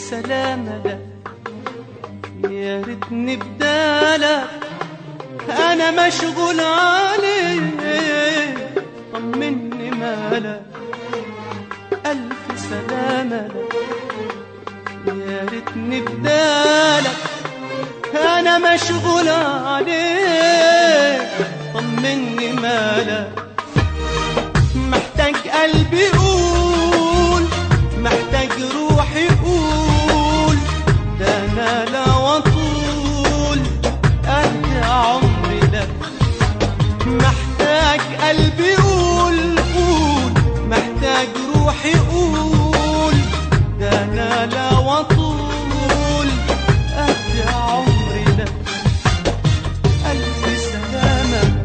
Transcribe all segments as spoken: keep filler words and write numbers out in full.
سلامة لك، يا ريتني بدالك، أنا مشغول عليك، طمني مالك. ألف سلامة لك، يا ريتني بدالك، أنا مشغول عليك، طمني مالك. محتاج قلبي يقول، محتاج روحي يقول، ده أنا لا وطول أهدي عمري لك. محتاج قلبي يقول قول، محتاج روحي يقول، ده أنا لا وطول أهدي عمري لك. ألف سلامة لك.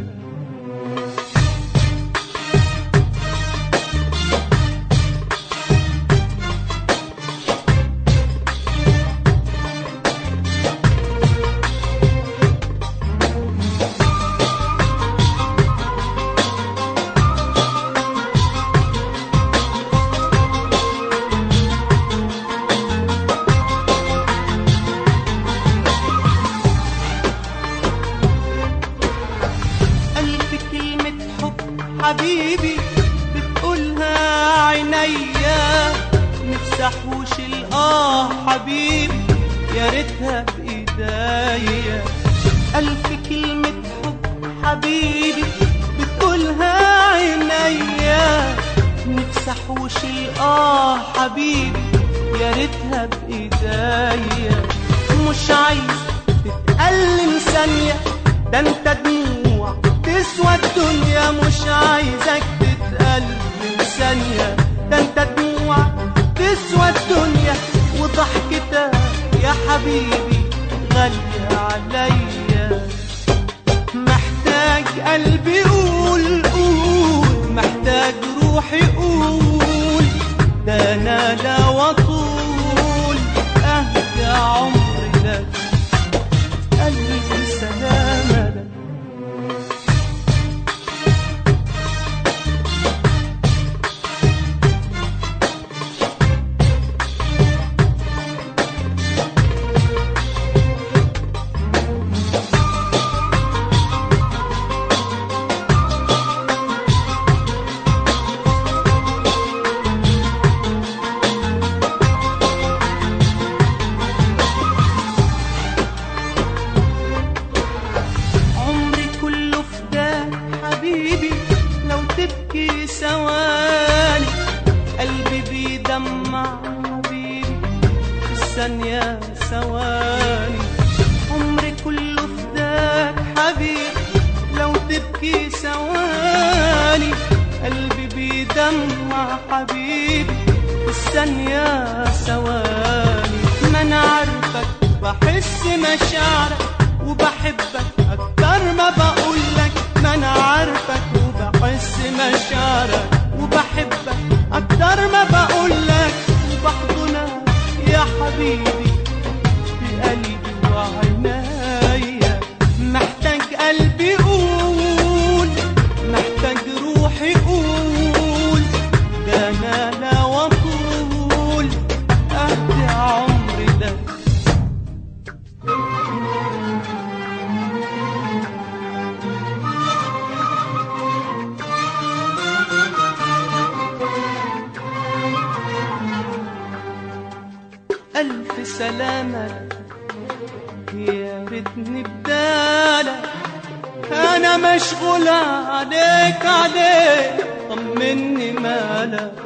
حبيبي بتقولها عينيا، نفسي احوش الآه حبيبي، يا ريتها بإيديا. ألف كلمة حب حبيبي بتقولها عينيا، نفسي احوش الآه حبيبي، يا ريتها بإيديا. مش عايز تتألم ثانية، ده انت دموع تسوى الدنيا. مش عايزك تتألم ثانية، ده انت دموع تسوى الدنيا، وضحكتك يا حبيبي غالية عليا. محتاج قلبي يقول قول، محتاج روحي يقول، ده انا لا وطول اهدى عمري لك. ألف سلامة لك. تبكي ثواني قلبي بيدمع حبيبي في الثانية ثواني. عمري كله فداك حبيبي لو تبكي ثواني، قلبي بيدمع حبيبي في الثانية ثواني. ما أنا عارفك وبحس مشاعرك وبحبك أكتر ما بقولك. ما أنا عارفك وبحس مشاعرك وبحبك أكتر ما بقولك، وبحضنك يا حبيبي في قلبي وعنايا. محتاج قلبي يقول، محتاج روحي يقول، ده أنا لا وطول أهدي عمري لك. ألف سلامة لك، يا ريتني بدالك، أنا مشغول عليك عليك، طمني مالك.